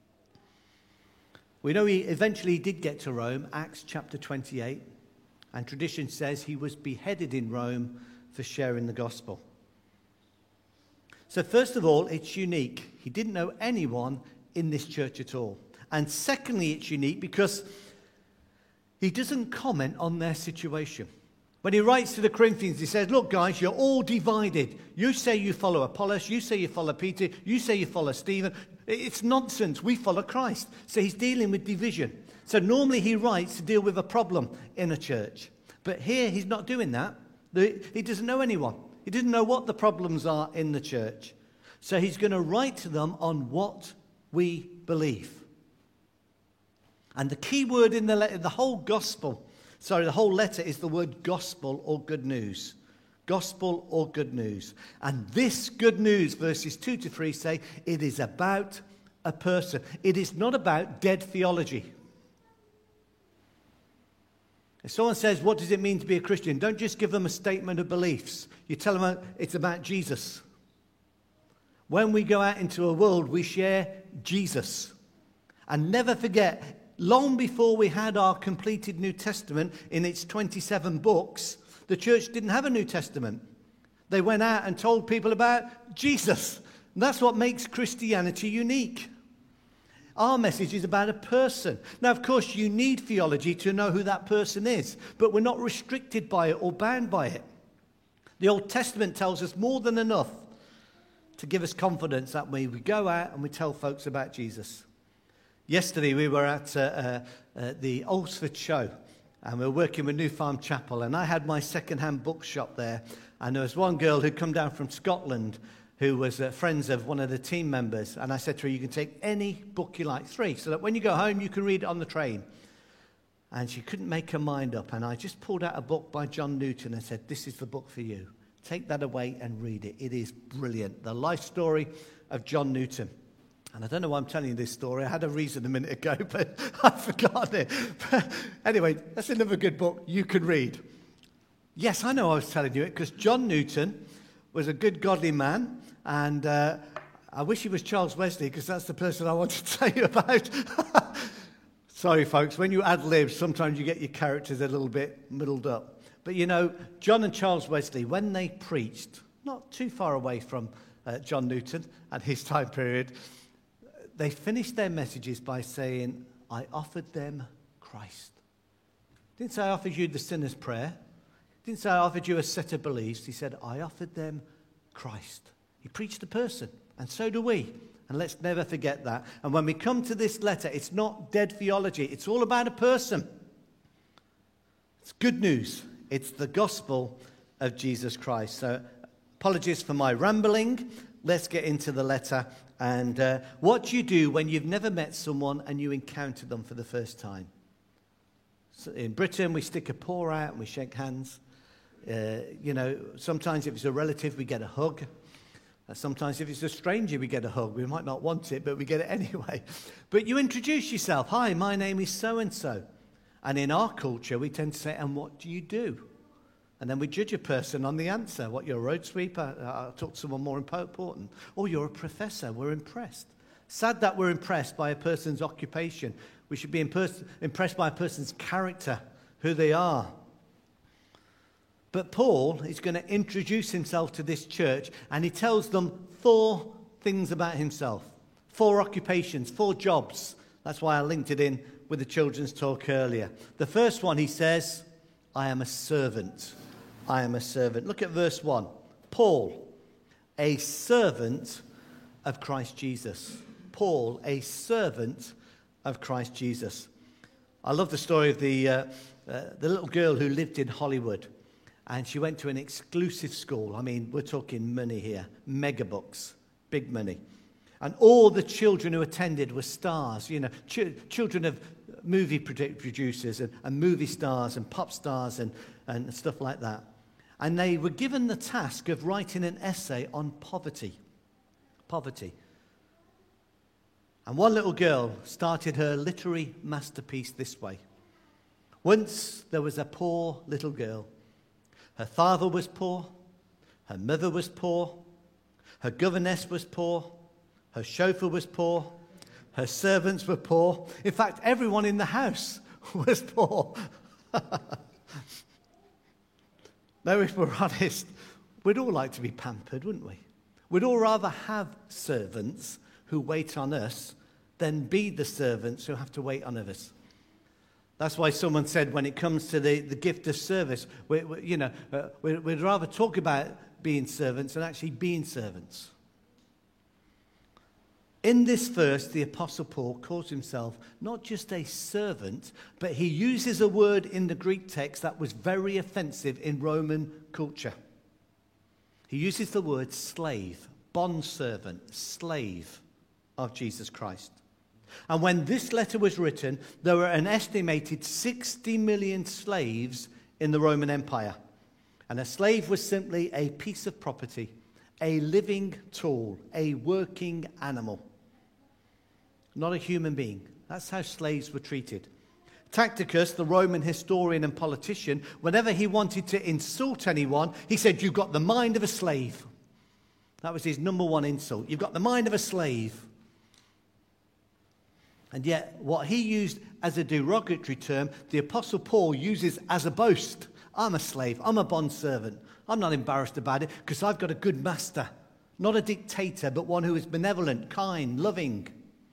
We know he eventually did get to Rome, Acts chapter twenty-eight. And tradition says he was beheaded in Rome for sharing the gospel. So first of all, it's unique. He didn't know anyone in this church at all. And secondly, it's unique because he doesn't comment on their situation. When he writes to the Corinthians, he says, look, guys, you're all divided. You say you follow Apollos. You say you follow Peter. You say you follow Stephen. It's nonsense. We follow Christ. So he's dealing with division. So normally he writes to deal with a problem in a church. But here he's not doing that. He doesn't know anyone. He doesn't know what the problems are in the church. So he's going to write to them on what we believe. And the key word in the letter, the whole gospel, sorry, the whole letter is the word gospel or good news. Gospel or good news. And this good news, verses two to three say, it is about a person. It is not about dead theology. If someone says, what does it mean to be a Christian? Don't just give them a statement of beliefs. You tell them it's about Jesus. When we go out into a world, we share Jesus. And never forget, long before we had our completed New Testament in its twenty-seven books, the church didn't have a New Testament. They went out and told people about Jesus. And that's what makes Christianity unique. Our message is about a person. Now, of course, you need theology to know who that person is, but we're not restricted by it or bound by it. The Old Testament tells us more than enough to give us confidence that way we go out and we tell folks about Jesus. Yesterday, we were at uh, uh, uh, the Alresford show, and we were working with New Farm Chapel, and I had my second-hand bookshop there, and there was one girl who'd come down from Scotland who was uh, friends of one of the team members. And I said to her, you can take any book you like, three, so that when you go home, you can read it on the train. And she couldn't make her mind up. And I just pulled out a book by John Newton and said, this is the book for you. Take that away and read it. It is brilliant. The life story of John Newton. And I don't know why I'm telling you this story. I had a reason a minute ago, but I've forgotten it. But anyway, that's another good book you can read. Yes, I know I was telling you it, because John Newton was a good, godly man. And uh, I wish he was Charles Wesley, because that's the person I wanted to tell you about. Sorry, folks, when you ad lib, sometimes you get your characters a little bit muddled up. But you know, John and Charles Wesley, when they preached, not too far away from uh, John Newton at his time period, they finished their messages by saying, I offered them Christ. Didn't say I offered you the sinner's prayer. Didn't say I offered you a set of beliefs. He said, I offered them Christ. He preached a person, and so do we. And let's never forget that. And when we come to this letter, it's not dead theology. It's all about a person. It's good news. It's the gospel of Jesus Christ. So apologies for my rambling. Let's get into the letter. And uh, what do you do when you've never met someone and you encounter them for the first time? So in Britain, we stick a paw out and we shake hands. Uh, you know, sometimes if it's a relative, we get a hug. Sometimes if it's a stranger, we get a hug. We might not want it, but we get it anyway. But you introduce yourself. Hi, my name is so-and-so. And in our culture, we tend to say, and what do you do? And then we judge a person on the answer. What, you're a road sweeper? I'll talk to someone more important. Or you're a professor. We're impressed. Sad that we're impressed by a person's occupation. We should be impers- impressed by a person's character, who they are. But Paul is going to introduce himself to this church, and he tells them four things about himself. Four occupations, four jobs. That's why I linked it in with the children's talk earlier. The first one, he says, I am a servant. I am a servant. Look at verse one. Paul, a servant of Christ Jesus. Paul, a servant of Christ Jesus. I love the story of the, uh, uh, the little girl who lived in Hollywood. And she went to an exclusive school. I mean, we're talking money here. Mega bucks. Big money. And all the children who attended were stars. You know, ch- children of movie produ- producers and, and movie stars and pop stars and, and stuff like that. And they were given the task of writing an essay on poverty. Poverty. And one little girl started her literary masterpiece this way. Once there was a poor little girl. Her father was poor. Her mother was poor. Her governess was poor. Her chauffeur was poor. Her servants were poor. In fact, everyone in the house was poor. Now, if we're honest, we'd all like to be pampered, wouldn't we? We'd all rather have servants who wait on us than be the servants who have to wait on others. That's why someone said when it comes to the, the gift of service, we, we, you know, uh, we, we'd rather talk about being servants than actually being servants. In this verse, the Apostle Paul calls himself not just a servant, but he uses a word in the Greek text that was very offensive in Roman culture. He uses the word slave, bondservant, slave of Jesus Christ. And when this letter was written, there were an estimated sixty million slaves in the Roman Empire. And a slave was simply a piece of property, a living tool, a working animal. Not a human being. That's how slaves were treated. Tacitus, the Roman historian and politician, whenever he wanted to insult anyone, he said, "You've got the mind of a slave." That was his number one insult. You've got the mind of a slave. And yet, what he used as a derogatory term, the Apostle Paul uses as a boast. I'm a slave. I'm a bondservant. I'm not embarrassed about it because I've got a good master. Not a dictator, but one who is benevolent, kind, loving.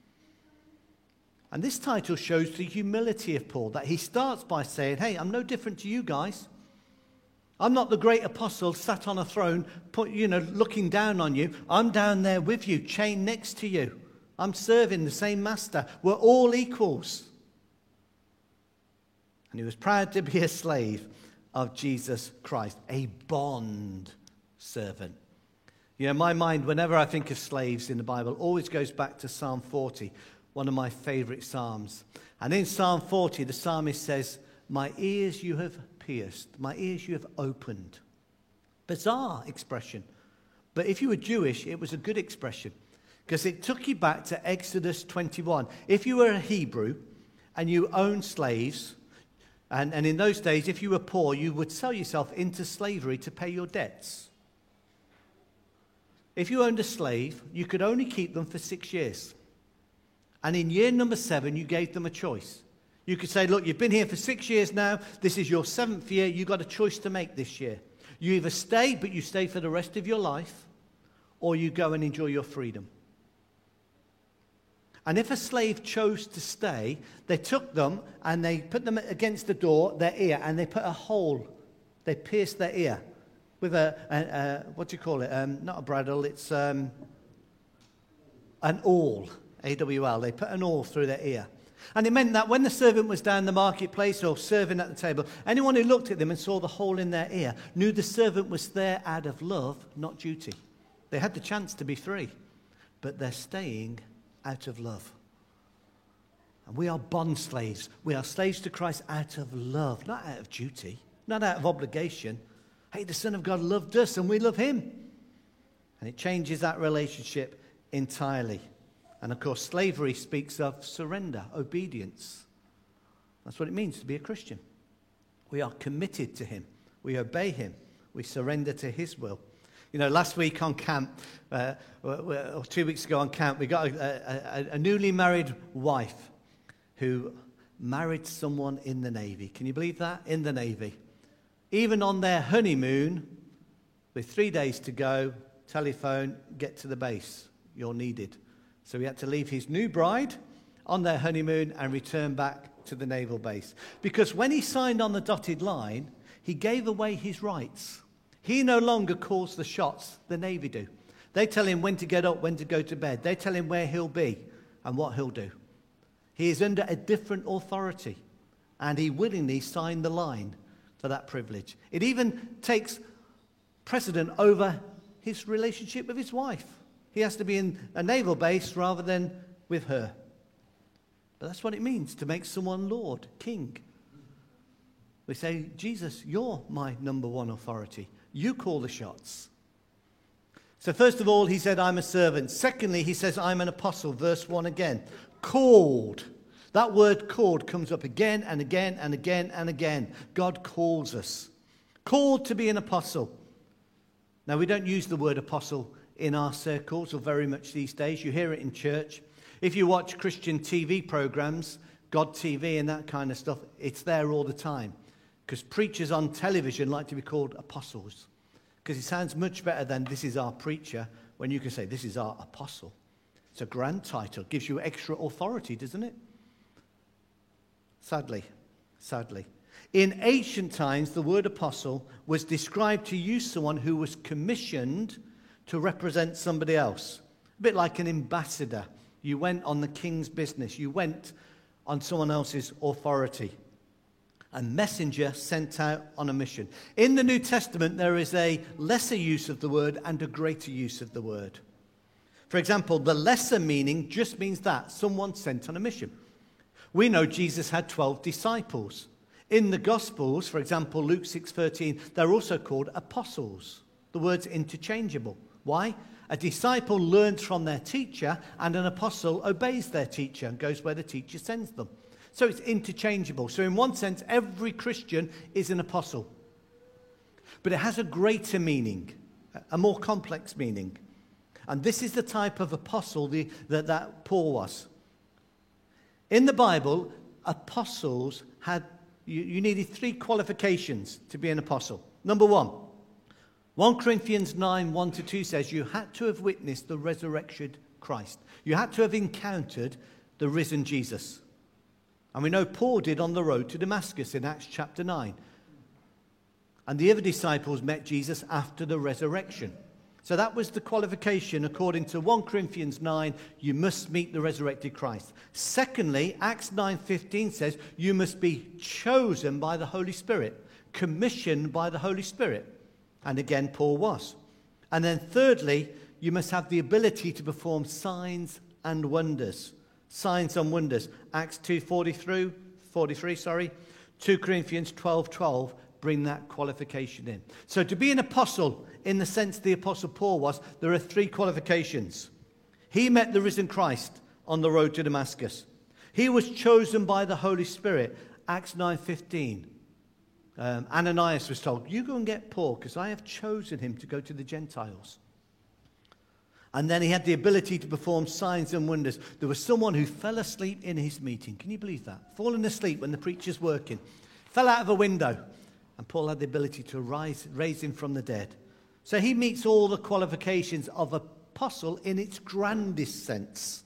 And this title shows the humility of Paul, that he starts by saying, hey, I'm no different to you guys. I'm not the great apostle sat on a throne, put, you know, looking down on you. I'm down there with you, chained next to you. I'm serving the same master. We're all equals. And he was proud to be a slave of Jesus Christ, a bond servant. You know, my mind, whenever I think of slaves in the Bible, always goes back to Psalm forty. One of my favorite psalms. And in Psalm forty, the psalmist says, my ears you have pierced, my ears you have opened. Bizarre expression. But if you were Jewish, it was a good expression because it took you back to Exodus twenty-one. If you were a Hebrew and you owned slaves, and, and in those days, if you were poor, you would sell yourself into slavery to pay your debts. If you owned a slave, you could only keep them for six years. And in year number seven, you gave them a choice. You could say, look, you've been here for six years now. This is your seventh year. You've got a choice to make this year. You either stay, but you stay for the rest of your life, or you go and enjoy your freedom. And if a slave chose to stay, they took them and they put them against the door, their ear, and they put a hole. They pierced their ear with a, a, a what do you call it? Um, not a bridle, it's um, an awl. A W L, they put an awl through their ear. And it meant that when the servant was down the marketplace or serving at the table, anyone who looked at them and saw the hole in their ear knew the servant was there out of love, not duty. They had the chance to be free, but they're staying out of love. And we are bond slaves. We are slaves to Christ out of love, not out of duty, not out of obligation. Hey, the Son of God loved us and we love him. And it changes that relationship entirely. And of course, slavery speaks of surrender, obedience. That's what it means to be a Christian. We are committed to him. We obey him. We surrender to his will. You know, last week on camp, uh, or two weeks ago on camp, we got a, a, a newly married wife who married someone in the Navy. Can you believe that? In the Navy. Even on their honeymoon, with three days to go, telephone, get to the base. You're needed. So he had to leave his new bride on their honeymoon and return back to the naval base. Because when he signed on the dotted line, he gave away his rights. He no longer calls the shots, the Navy do. They tell him when to get up, when to go to bed. They tell him where he'll be and what he'll do. He is under a different authority, and he willingly signed the line for that privilege. It even takes precedent over his relationship with his wife. He has to be in a naval base rather than with her. But that's what it means to make someone Lord, King. We say, Jesus, you're my number one authority. You call the shots. So first of all, he said, I'm a servant. Secondly, he says, I'm an apostle. Verse one again. Called. That word called comes up again and again and again and again. God calls us. Called to be an apostle. Now, we don't use the word apostle in our circles or very much these days. You hear it in church. If you watch Christian T V programs, God T V and that kind of stuff, it's there all the time. Because preachers on television like to be called apostles. Because it sounds much better than this is our preacher when you can say this is our apostle. It's a grand title. It gives you extra authority, doesn't it? Sadly, sadly. In ancient times, the word apostle was described to use someone who was commissioned to represent somebody else. A bit like an ambassador. You went on the king's business. You went on someone else's authority. A messenger sent out on a mission. In the New Testament, there is a lesser use of the word and a greater use of the word. For example, the lesser meaning just means that, someone sent on a mission. We know Jesus had twelve disciples. In the Gospels, for example, Luke six thirteen, they're also called apostles. The word's interchangeable. Why? A disciple learns from their teacher, and an apostle obeys their teacher and goes where the teacher sends them. So it's interchangeable. So in one sense, every Christian is an apostle. But it has a greater meaning, a more complex meaning. And this is the type of apostle the, that, that Paul was. In the Bible, apostles had, you, you needed three qualifications to be an apostle. Number one, First Corinthians nine, one to two says you had to have witnessed the resurrected Christ. You had to have encountered the risen Jesus. And we know Paul did on the road to Damascus in Acts chapter nine. And the other disciples met Jesus after the resurrection. So that was the qualification according to First Corinthians nine, you must meet the resurrected Christ. Secondly, Acts nine fifteen says you must be chosen by the Holy Spirit, commissioned by the Holy Spirit. And again, Paul was. And then thirdly, you must have the ability to perform signs and wonders. Signs and wonders. Acts two forty-three, forty-three, sorry. Second Corinthians twelve twelve bring that qualification in. So to be an apostle, in the sense the apostle Paul was, there are three qualifications. He met the risen Christ on the road to Damascus. He was chosen by the Holy Spirit. Acts nine fifteen. Um, Ananias was told, you go and get Paul, because I have chosen him to go to the Gentiles. And then he had the ability to perform signs and wonders. There was someone who fell asleep in his meeting. Can you believe that? Fallen asleep when the preacher's working. Fell out of a window. And Paul had the ability to rise, raise him from the dead. So he meets all the qualifications of apostle in its grandest sense.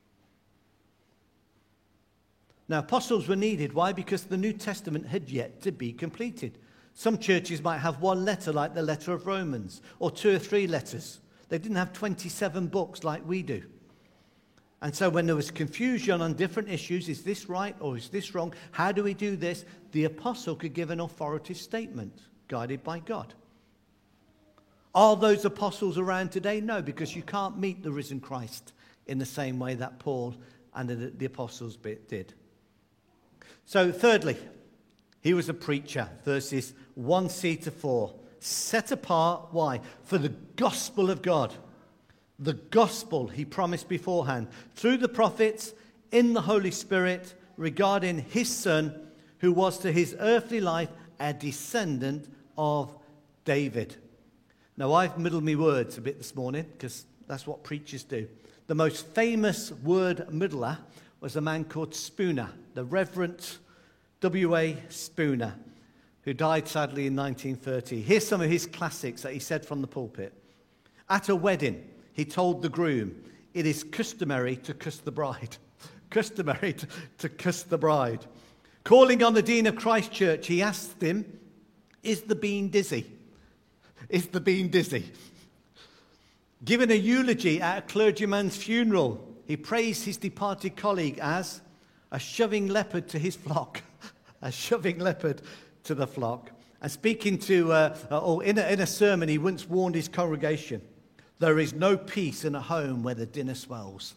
Now, apostles were needed. Why? Because the New Testament had yet to be completed. Some churches might have one letter like the letter of Romans, or two or three letters. They didn't have twenty-seven books like we do. And so when there was confusion on different issues, is this right or is this wrong? How do we do this? The apostle could give an authoritative statement guided by God. Are those apostles around today? No, because you can't meet the risen Christ in the same way that Paul and the, the apostles did. So thirdly, he was a preacher, verses one c to four. Set apart, why? For the gospel of God. The gospel he promised beforehand through the prophets in the Holy Spirit regarding his son, who was to his earthly life a descendant of David. Now, I've middled me words a bit this morning because that's what preachers do. The most famous word middler was a man called Spooner, the Reverend W A Spooner, who died sadly in nineteen thirty. Here's some of his classics that he said from the pulpit. At a wedding, he told the groom, it is customary to kiss the bride. customary to, to kiss the bride. Calling on the dean of Christ Church, he asked him, is the bean dizzy? Is the bean dizzy? Given a eulogy at a clergyman's funeral, he praised his departed colleague as a shoving leopard to his flock. A shoving leopard to the flock. And speaking to, uh, or in a, in a sermon, he once warned his congregation, there is no peace in a home where the dinner swells.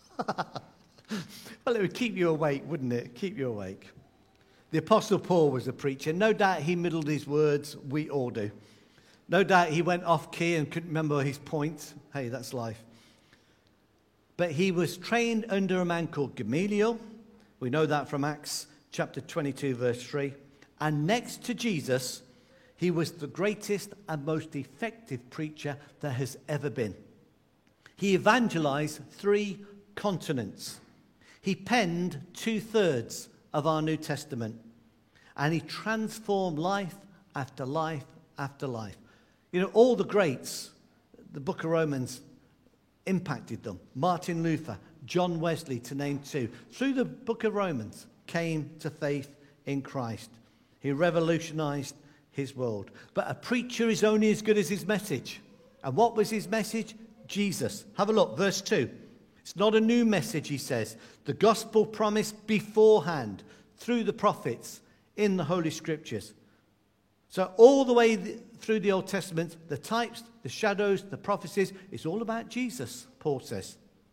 Well, it would keep you awake, wouldn't it? Keep you awake. The Apostle Paul was a preacher. No doubt he middled his words. We all do. No doubt he went off key and couldn't remember his points. Hey, that's life. But he was trained under a man called Gamaliel. We know that from Acts chapter twenty-two, verse three. And next to Jesus, he was the greatest and most effective preacher there has ever been. He evangelized three continents. He penned two-thirds of our New Testament. And he transformed life after life after life. You know, all the greats, the book of Romans impacted them. Martin Luther, John Wesley, to name two. Through the book of Romans, came to faith in Christ. He revolutionized his world. But a preacher is only as good as his message. And what was his message? Jesus. Have a look, verse two. It's not a new message, he says. The gospel promised beforehand through the prophets in the Holy Scriptures. So all the way th- through the Old Testament, the types, the shadows, the prophecies, it's all about Jesus, Paul says.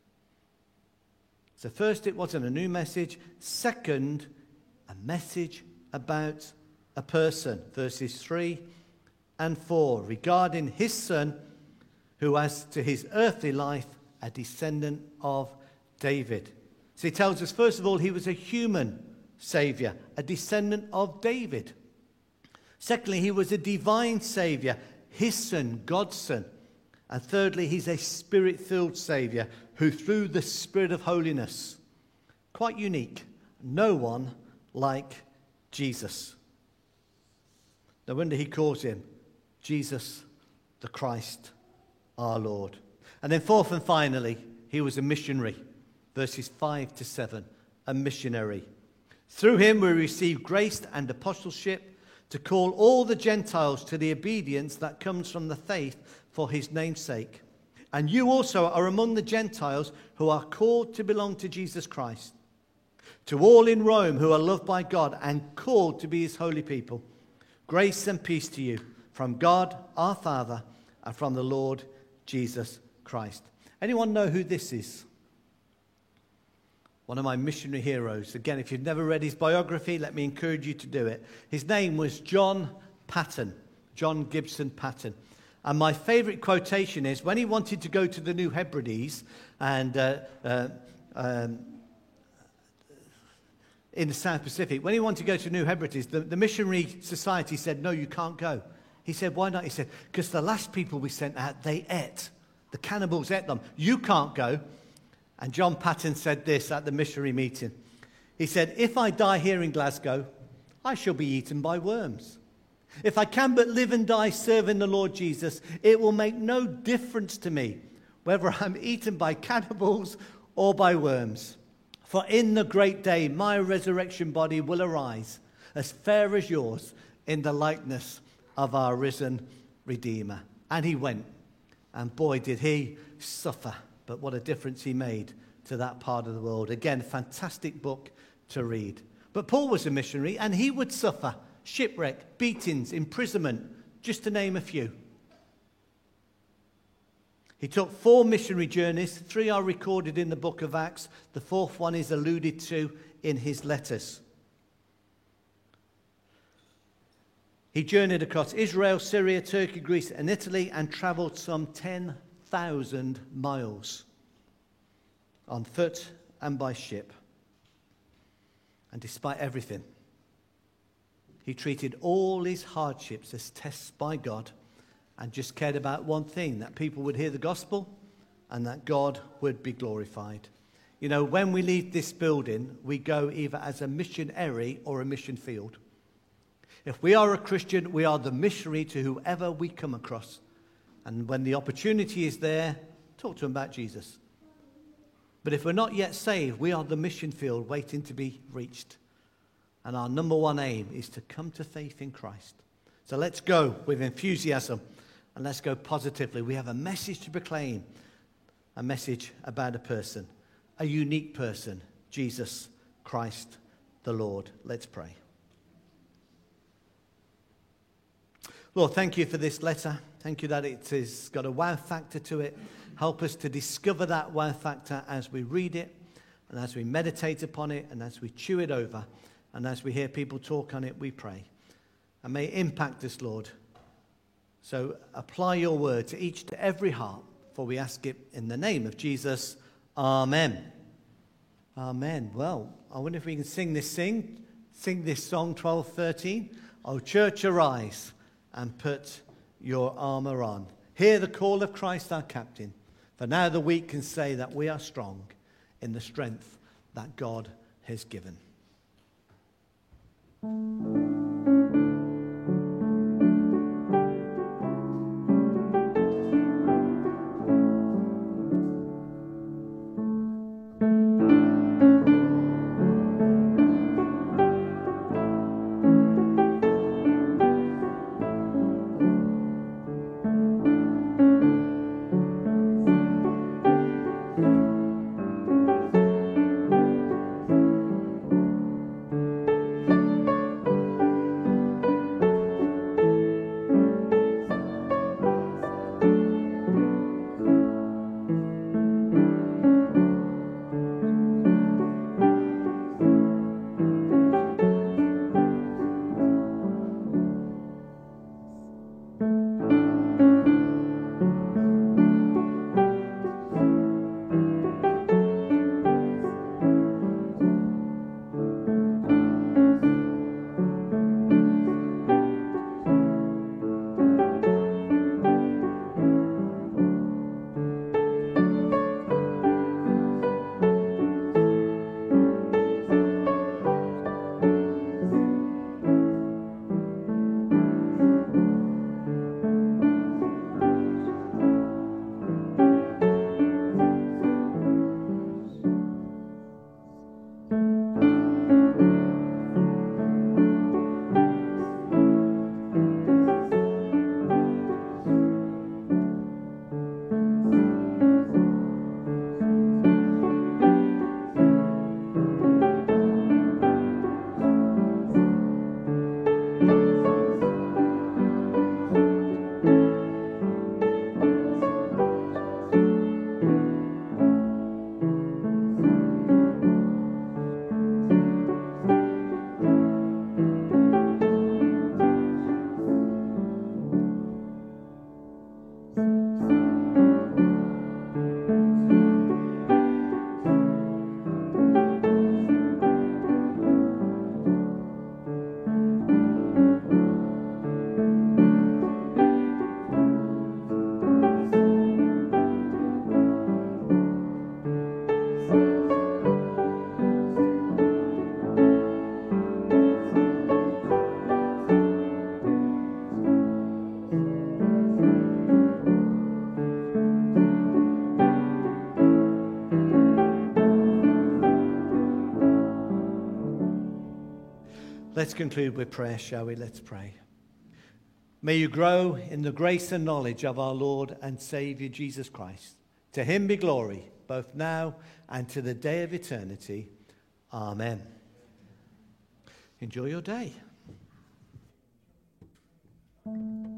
So first, it wasn't a new message. Second, a message about a person. Verses three and four, regarding his son, who as to his earthly life, a descendant of David. So he tells us, first of all, he was a human Saviour, a descendant of David. Secondly, he was a divine Saviour, his son, God's son. And thirdly, he's a spirit-filled Saviour who through the Spirit of holiness, quite unique, no one like Jesus. No wonder he calls him Jesus the Christ, our Lord. And then fourth and finally, he was a missionary. Verses five to seven, a missionary. Through him we receive grace and apostleship to call all the Gentiles to the obedience that comes from the faith for his name's sake. And you also are among the Gentiles who are called to belong to Jesus Christ. To all in Rome who are loved by God and called to be his holy people, grace and peace to you from God our Father and from the Lord Jesus Christ. Anyone know who this is? One of my missionary heroes. Again, if you've never read his biography, let me encourage you to do it. His name was John Paton, John Gibson Paton. And my favourite quotation is when he wanted to go to the New Hebrides and uh, uh, um, in the South Pacific, when he wanted to go to New Hebrides, the, the missionary society said, no, you can't go. He said, why not? He said, because the last people we sent out, they ate. The cannibals ate them. You can't go. And John Paton said this at the missionary meeting. He said, if I die here in Glasgow, I shall be eaten by worms. If I can but live and die serving the Lord Jesus, it will make no difference to me whether I'm eaten by cannibals or by worms. For in the great day, my resurrection body will arise, as fair as yours, in the likeness of our risen Redeemer. And he went. And boy, did he suffer. But what a difference he made to that part of the world. Again, fantastic book to read. But Paul was a missionary, and he would suffer shipwreck, beatings, imprisonment, just to name a few. He took four missionary journeys. Three are recorded in the book of Acts. The fourth one is alluded to in his letters. He journeyed across Israel, Syria, Turkey, Greece, and Italy, and travelled some ten thousand miles on foot and by ship. And despite everything, he treated all his hardships as tests by God and just cared about one thing, that people would hear the gospel and that God would be glorified. You know, when we leave this building, we go either as a missionary or a mission field. If we are a Christian, we are the missionary to whoever we come across. And when the opportunity is there, talk to them about Jesus. But if we're not yet saved, we are the mission field waiting to be reached. And our number one aim is to come to faith in Christ. So let's go with enthusiasm and let's go positively. We have a message to proclaim, a message about a person, a unique person, Jesus Christ the Lord. Let's pray. Lord, thank you for this letter. Thank you that it has got a wow factor to it. Help us to discover that wow factor as we read it and as we meditate upon it and as we chew it over and as we hear people talk on it, we pray. And may it impact us, Lord. So apply your word to each, to every heart, for we ask it in the name of Jesus. Amen. Amen. Well, I wonder if we can sing this sing, sing this song twelve thirteen. O church, arise and put your armour on. Hear the call of Christ our captain. For now the weak can say that we are strong in the strength that God has given. Let's conclude with prayer, shall we? Let's pray. May you grow in the grace and knowledge of our Lord and Saviour Jesus Christ. To him be glory, both now and to the day of eternity. Amen. Enjoy your day.